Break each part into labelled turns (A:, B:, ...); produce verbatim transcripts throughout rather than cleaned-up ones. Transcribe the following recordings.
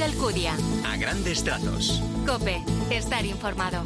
A: Alcudia.
B: A grandes trazos.
A: COPE. Estar informado.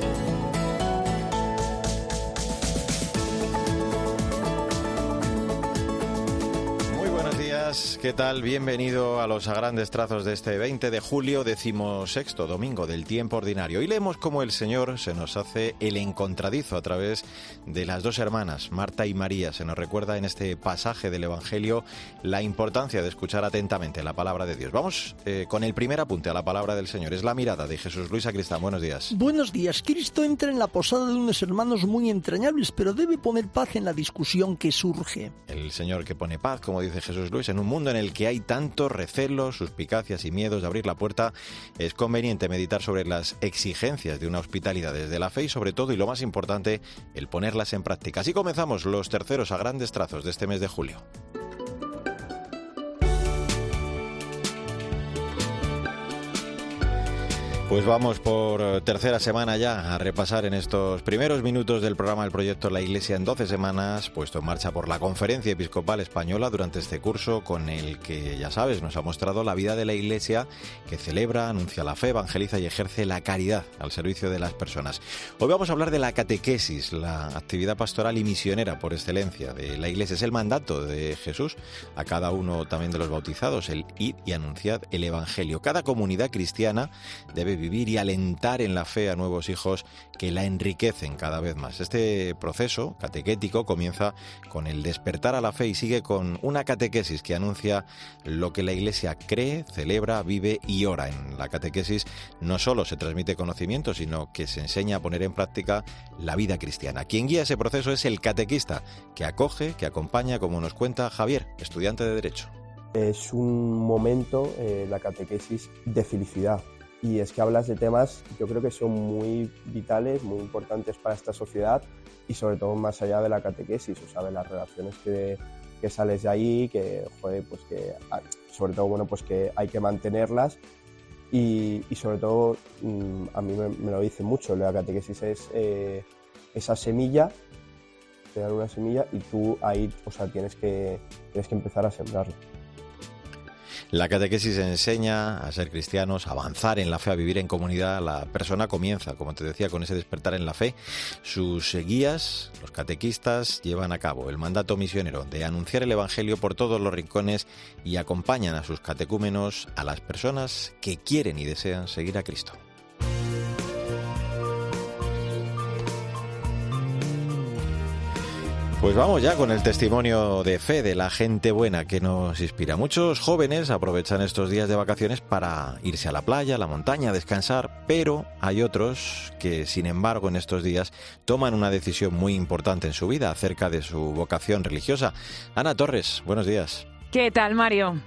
C: ¿Qué tal? Bienvenido a los a grandes trazos de este veinte de julio, decimosexto domingo del tiempo ordinario. Y leemos cómo el Señor se nos hace el encontradizo a través de las dos hermanas, Marta y María. Se nos recuerda en este pasaje del Evangelio la importancia de escuchar atentamente la palabra de Dios. Vamos eh, con el primer apunte a la palabra del Señor. Es la mirada de Jesús Luis Sacristán. Buenos días.
D: Buenos días. Cristo entra en la posada de unos hermanos muy entrañables, pero debe poner paz en la discusión que surge.
C: El Señor que pone paz, como dice Jesús Luis, en un mundo en el que hay tantos recelos, suspicacias y miedos de abrir la puerta, es conveniente meditar sobre las exigencias de una hospitalidad desde la fe y sobre todo, y lo más importante, el ponerlas en práctica. Así comenzamos los terceros a grandes trazos de este mes de julio. Pues vamos por tercera semana ya a repasar en estos primeros minutos del programa del proyecto La Iglesia en doce semanas, puesto en marcha por la Conferencia Episcopal Española durante este curso, con el que, ya sabes, nos ha mostrado la vida de la Iglesia, que celebra, anuncia la fe, evangeliza y ejerce la caridad al servicio de las personas. Hoy vamos a hablar de la catequesis, la actividad pastoral y misionera por excelencia de la Iglesia. Es el mandato de Jesús a cada uno también de los bautizados, el ir y anunciar el Evangelio. Cada comunidad cristiana debe vivir y alentar en la fe a nuevos hijos que la enriquecen cada vez más. Este proceso catequético comienza con el despertar a la fe y sigue con una catequesis que anuncia lo que la Iglesia cree, celebra, vive y ora. En la catequesis no solo se transmite conocimiento, sino que se enseña a poner en práctica la vida cristiana. Quien guía ese proceso es el catequista, que acoge, que acompaña, como nos cuenta Javier, estudiante de Derecho.
E: Es un momento, eh, la catequesis, de felicidad. Y es que hablas de temas, yo creo que son muy vitales, muy importantes para esta sociedad y sobre todo más allá de la catequesis, o sea, de las relaciones que, que sales de ahí, que, joder, pues que, sobre todo, bueno, pues que hay que mantenerlas y, y sobre todo, a mí me, me lo dicen mucho, la catequesis es eh, esa semilla, te dan una semilla y tú ahí, o sea, tienes que, tienes que empezar a sembrarla.
C: La catequesis enseña a ser cristianos, a avanzar en la fe, a vivir en comunidad. La persona comienza, como te decía, con ese despertar en la fe. Sus guías, los catequistas, llevan a cabo el mandato misionero de anunciar el Evangelio por todos los rincones y acompañan a sus catecúmenos, a las personas que quieren y desean seguir a Cristo. Pues vamos ya con el testimonio de fe de la gente buena que nos inspira. Muchos jóvenes aprovechan estos días de vacaciones para irse a la playa, a la montaña, a descansar, pero hay otros que, sin embargo, en estos días toman una decisión muy importante en su vida acerca de su vocación religiosa. Ana Torres, buenos días.
F: ¿Qué tal, Mario?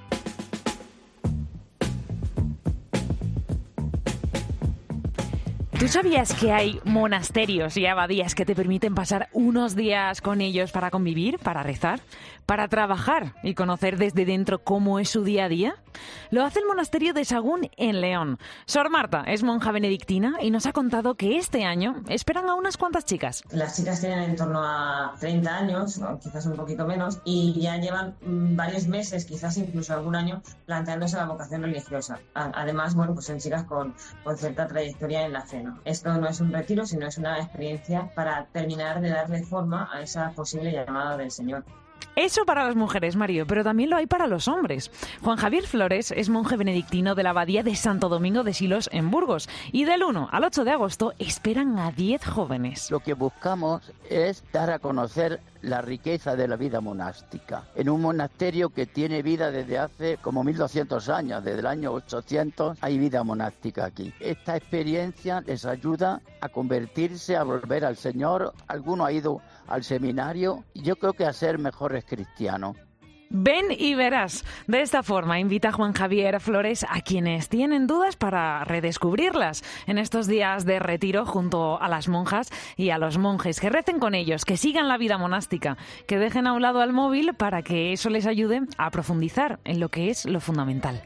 F: ¿Tú sabías que hay monasterios y abadías que te permiten pasar unos días con ellos para convivir, para rezar, para trabajar y conocer desde dentro cómo es su día a día? Lo hace el monasterio de Sagún en León. Sor Marta es monja benedictina y nos ha contado que este año esperan a unas cuantas chicas.
G: Las chicas tienen en torno a treinta años, o quizás un poquito menos, y ya llevan varios meses, quizás incluso algún año, planteándose la vocación religiosa. Además, bueno, pues son chicas con, con cierta trayectoria en la fe, ¿no? Esto no es un retiro, sino es una experiencia para terminar de darle forma a esa posible llamada del Señor.
F: Eso para las mujeres, Mario, pero también lo hay para los hombres. Juan Javier Flores es monje benedictino de la abadía de Santo Domingo de Silos en Burgos y del uno al ocho de agosto esperan a diez jóvenes.
H: Lo que buscamos es dar a conocer la riqueza de la vida monástica en un monasterio que tiene vida desde hace como mil doscientos años, desde el año ochocientos hay vida monástica aquí. Esta experiencia les ayuda a convertirse, a volver al Señor. Alguno ha ido al seminario y yo creo que a ser mejores cristianos.
F: Ven y verás. De esta forma invita Juan Javier Flores a quienes tienen dudas para redescubrirlas en estos días de retiro junto a las monjas y a los monjes, que recen con ellos, que sigan la vida monástica, que dejen a un lado al móvil para que eso les ayude a profundizar en lo que es lo fundamental.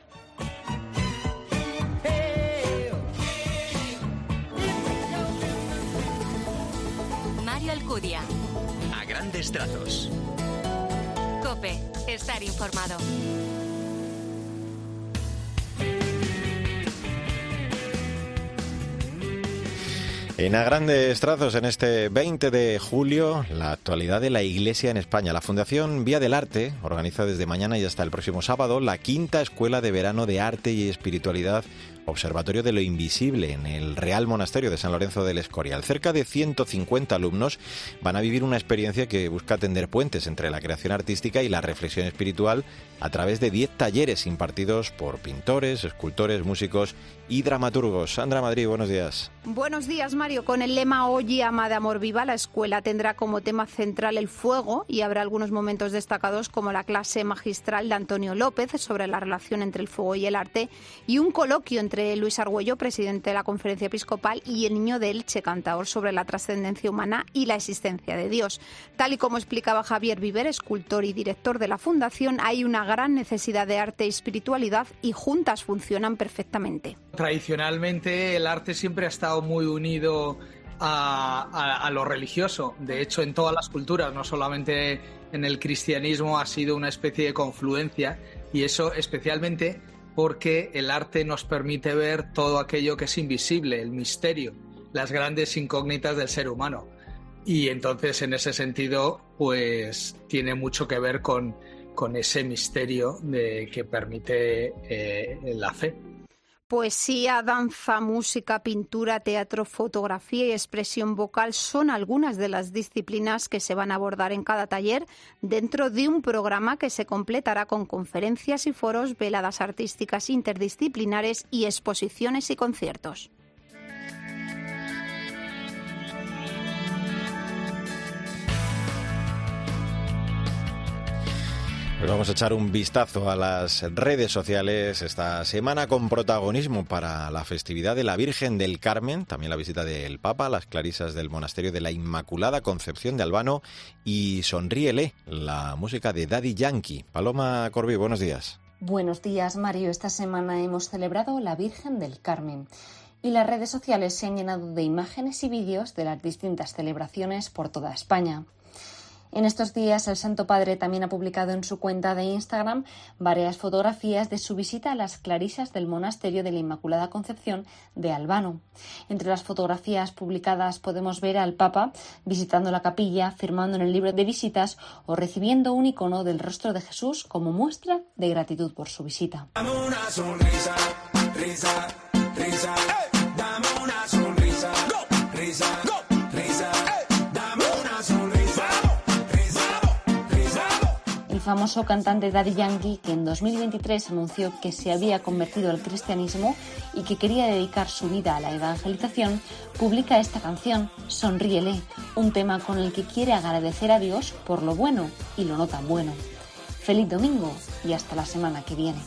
A: Mario Alcudia.
B: A grandes trazos.
A: COPE. Estar informado.
C: En A Grandes Trazos, en este veinte de julio, la actualidad de la Iglesia en España. La Fundación Vía del Arte organiza desde mañana y hasta el próximo sábado la quinta Escuela de Verano de Arte y Espiritualidad, Observatorio de lo Invisible, en el Real Monasterio de San Lorenzo del Escorial. Cerca de ciento cincuenta alumnos van a vivir una experiencia que busca tender puentes entre la creación artística y la reflexión espiritual a través de diez talleres impartidos por pintores, escultores, músicos y dramaturgos. Sandra Madrid, buenos días.
I: Buenos días, Mario. Con el lema Hoy llama de amor viva, la escuela tendrá como tema central el fuego y habrá algunos momentos destacados como la clase magistral de Antonio López sobre la relación entre el fuego y el arte y un coloquio entre Luis Argüello, presidente de la Conferencia Episcopal, y el Niño de Elche, cantador, sobre la trascendencia humana y la existencia de Dios. Tal y como explicaba Javier Viver, escultor y director de la Fundación, hay una gran necesidad de arte y espiritualidad y juntas funcionan perfectamente.
J: Tradicionalmente el arte siempre ha estado muy unido a, a, a lo religioso. De hecho, en todas las culturas, no solamente en el cristianismo, ha sido una especie de confluencia, y eso especialmente porque el arte nos permite ver todo aquello que es invisible, el misterio, las grandes incógnitas del ser humano. Y entonces, en ese sentido, pues tiene mucho que ver con, con ese misterio de, que permite eh, la fe.
I: Poesía, danza, música, pintura, teatro, fotografía y expresión vocal son algunas de las disciplinas que se van a abordar en cada taller dentro de un programa que se completará con conferencias y foros, veladas artísticas interdisciplinares y exposiciones y conciertos.
C: Pues vamos a echar un vistazo a las redes sociales esta semana con protagonismo para la festividad de la Virgen del Carmen, también la visita del Papa, las clarisas del Monasterio de la Inmaculada Concepción de Albano y Sonríele, la música de Daddy Yankee. Paloma Corbí, buenos días.
K: Buenos días, Mario. Esta semana hemos celebrado la Virgen del Carmen y las redes sociales se han llenado de imágenes y vídeos de las distintas celebraciones por toda España. En estos días, el Santo Padre también ha publicado en su cuenta de Instagram varias fotografías de su visita a las clarisas del Monasterio de la Inmaculada Concepción de Albano. Entre las fotografías publicadas podemos ver al Papa visitando la capilla, firmando en el libro de visitas o recibiendo un icono del rostro de Jesús como muestra de gratitud por su visita.
L: Dame una sonrisa, risa, risa, hey. Dame una sonrisa, go, risa, go, risa, hey. Dame una sonrisa.
K: El famoso cantante Daddy Yankee, que en dos mil veintitrés anunció que se había convertido al cristianismo y que quería dedicar su vida a la evangelización, publica esta canción, Sonríele, un tema con el que quiere agradecer a Dios por lo bueno y lo no tan bueno. Feliz domingo y hasta la semana que viene.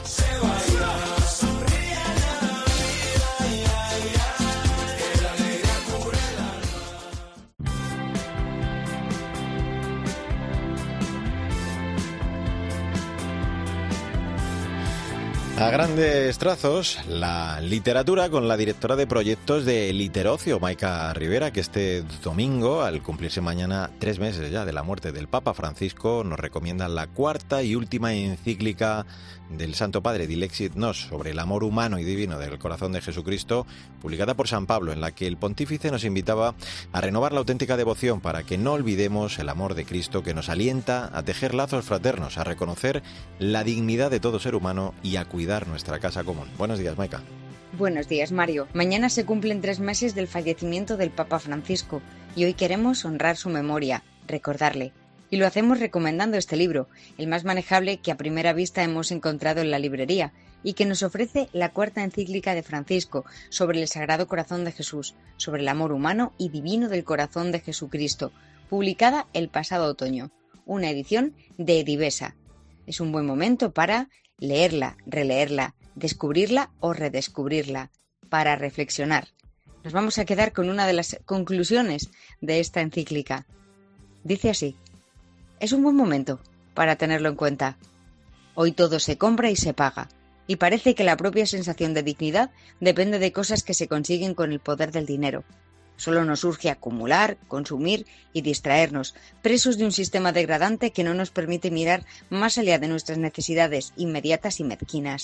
C: A grandes trazos, la literatura con la directora de proyectos de Literocio, Maika Rivera, que este domingo, al cumplirse mañana tres meses ya de la muerte del Papa Francisco, nos recomienda la cuarta y última encíclica del Santo Padre, Dilexit Nos, sobre el amor humano y divino del corazón de Jesucristo, publicada por San Pablo, en la que el pontífice nos invitaba a renovar la auténtica devoción para que no olvidemos el amor de Cristo que nos alienta a tejer lazos fraternos, a reconocer la dignidad de todo ser humano y a cuidar nuestra casa común. Buenos días, Maika.
M: Buenos días, Mario. Mañana se cumplen tres meses del fallecimiento del Papa Francisco y hoy queremos honrar su memoria, recordarle. Y lo hacemos recomendando este libro, el más manejable que a primera vista hemos encontrado en la librería y que nos ofrece la cuarta encíclica de Francisco sobre el Sagrado Corazón de Jesús, sobre el amor humano y divino del corazón de Jesucristo, publicada el pasado otoño, una edición de Edivesa. Es un buen momento para leerla, releerla, descubrirla o redescubrirla, para reflexionar. Nos vamos a quedar con una de las conclusiones de esta encíclica. Dice así: es un buen momento para tenerlo en cuenta. Hoy todo se compra y se paga, y parece que la propia sensación de dignidad depende de cosas que se consiguen con el poder del dinero. Solo nos urge acumular, consumir y distraernos, presos de un sistema degradante que no nos permite mirar más allá de nuestras necesidades inmediatas y mezquinas.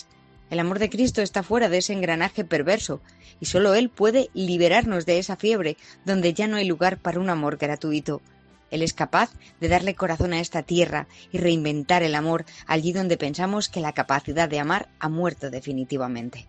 M: El amor de Cristo está fuera de ese engranaje perverso y solo Él puede liberarnos de esa fiebre donde ya no hay lugar para un amor gratuito. Él es capaz de darle corazón a esta tierra y reinventar el amor allí donde pensamos que la capacidad de amar ha muerto definitivamente.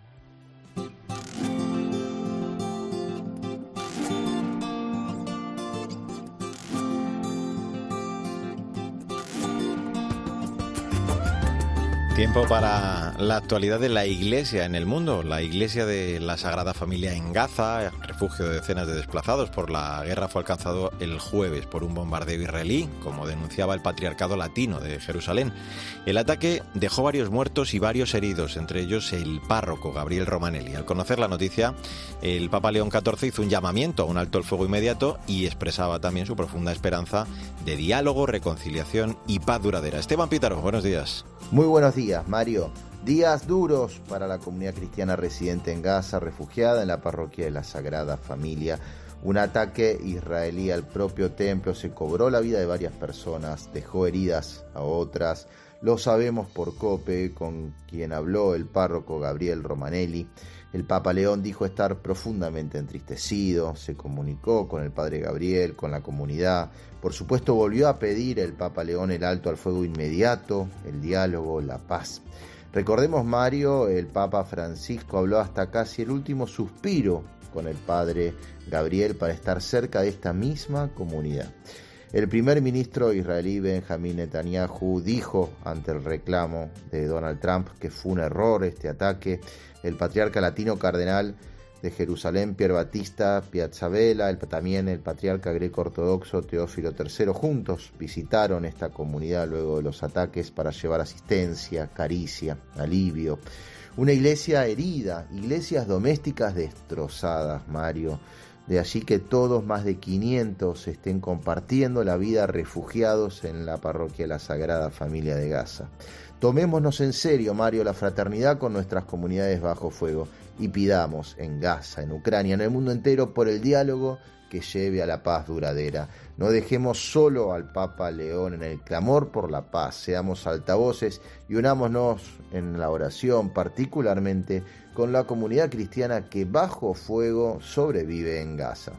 C: Tiempo para la actualidad de la Iglesia en el mundo. La Iglesia de la Sagrada Familia en Gaza, refugio de decenas de desplazados por la guerra, fue alcanzado el jueves por un bombardeo israelí, como denunciaba el Patriarcado Latino de Jerusalén. El ataque dejó varios muertos y varios heridos, entre ellos el párroco Gabriel Romanelli. Al conocer la noticia, el Papa León catorce hizo un llamamiento a un alto el fuego inmediato y expresaba también su profunda esperanza de diálogo, reconciliación y paz duradera. Esteban Pítaro, buenos días.
N: Muy buenos días, Mario. Días duros para la comunidad cristiana residente en Gaza, refugiada en la parroquia de la Sagrada Familia. Un ataque israelí al propio templo se cobró la vida de varias personas, dejó heridas a otras. Lo sabemos por COPE, con quien habló el párroco Gabriel Romanelli. El Papa León dijo estar profundamente entristecido, se comunicó con el padre Gabriel, con la comunidad. Por supuesto, volvió a pedir el Papa León el alto al fuego inmediato, el diálogo, la paz. Recordemos, Mario, el Papa Francisco habló hasta casi el último suspiro con el padre Gabriel para estar cerca de esta misma comunidad. El primer ministro israelí Benjamín Netanyahu dijo ante el reclamo de Donald Trump que fue un error este ataque. El patriarca latino cardenal de Jerusalén, Pier Battista Piazzabella, el, también el patriarca greco-ortodoxo Teófilo tercero, juntos visitaron esta comunidad luego de los ataques para llevar asistencia, caricia, alivio. Una iglesia herida, iglesias domésticas destrozadas, Mario. De allí que todos, más de quinientos, estén compartiendo la vida refugiados en la parroquia de la Sagrada Familia de Gaza. Tomémonos en serio, Mario, la fraternidad con nuestras comunidades bajo fuego y pidamos en Gaza, en Ucrania, en el mundo entero por el diálogo que lleve a la paz duradera. No dejemos solo al Papa León en el clamor por la paz, seamos altavoces y unámonos en la oración, particularmente con la comunidad cristiana que bajo fuego sobrevive en Gaza.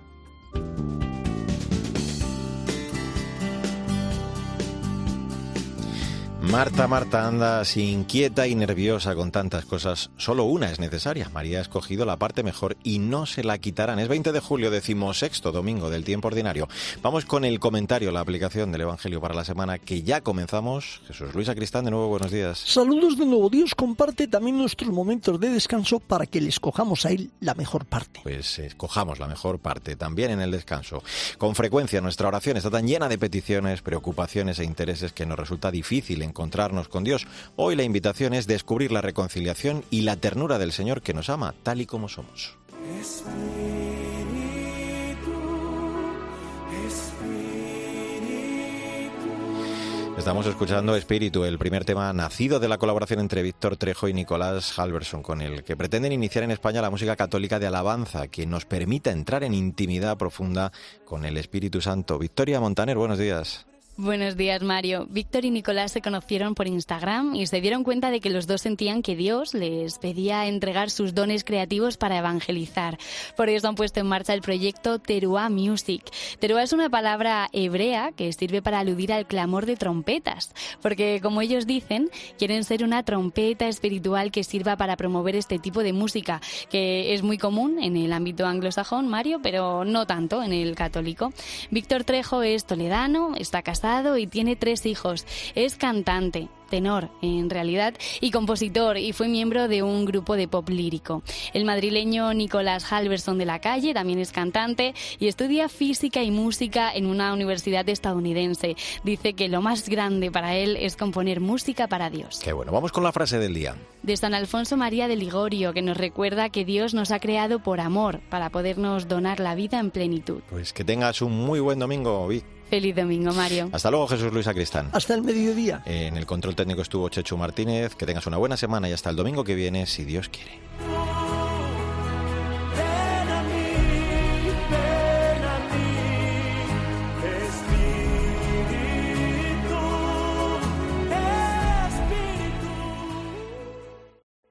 C: Marta, Marta, andas inquieta y nerviosa con tantas cosas. Solo una es necesaria. María ha escogido la parte mejor y no se la quitarán. Es veinte de julio, decimosexto domingo del tiempo ordinario. Vamos con el comentario, la aplicación del Evangelio para la semana que ya comenzamos. Jesús Luis Sacristán, de nuevo, buenos días.
D: Saludos de nuevo. Dios comparte también nuestros momentos de descanso para que le escojamos a Él la mejor parte.
C: Pues escojamos la mejor parte también en el descanso. Con frecuencia nuestra oración está tan llena de peticiones, preocupaciones e intereses que nos resulta difícil encontrar encontrarnos con Dios. Hoy la invitación es descubrir la reconciliación y la ternura del Señor que nos ama tal y como somos. Estamos escuchando Espíritu, el primer tema nacido de la colaboración entre Víctor Trejo y Nicolás Halverson, con el que pretenden iniciar en España la música católica de alabanza, que nos permita entrar en intimidad profunda con el Espíritu Santo. Victoria Montaner, buenos días.
O: Buenos días, Mario. Víctor y Nicolás se conocieron por Instagram y se dieron cuenta de que los dos sentían que Dios les pedía entregar sus dones creativos para evangelizar. Por eso han puesto en marcha el proyecto Teruah Music. Teruah es una palabra hebrea que sirve para aludir al clamor de trompetas, porque, como ellos dicen, quieren ser una trompeta espiritual que sirva para promover este tipo de música, que es muy común en el ámbito anglosajón, Mario, pero no tanto en el católico. Víctor Trejo es toledano, está casado y tiene tres hijos. Es cantante, tenor en realidad, y compositor, y fue miembro de un grupo de pop lírico. El madrileño Nicolás Halverson de la Calle también es cantante y estudia física y música en una universidad estadounidense. Dice que lo más grande para él es componer música para Dios.
C: Qué bueno, vamos con la frase del día.
O: De San Alfonso María de Ligorio, que nos recuerda que Dios nos ha creado por amor, para podernos donar la vida en plenitud.
C: Pues que tengas un muy buen domingo, Vic.
O: Feliz domingo, Mario.
C: Hasta luego, Jesús Luis Sacristán.
D: Hasta el mediodía.
C: En el control técnico estuvo Chechu Martínez. Que tengas una buena semana y hasta el domingo que viene, si Dios quiere.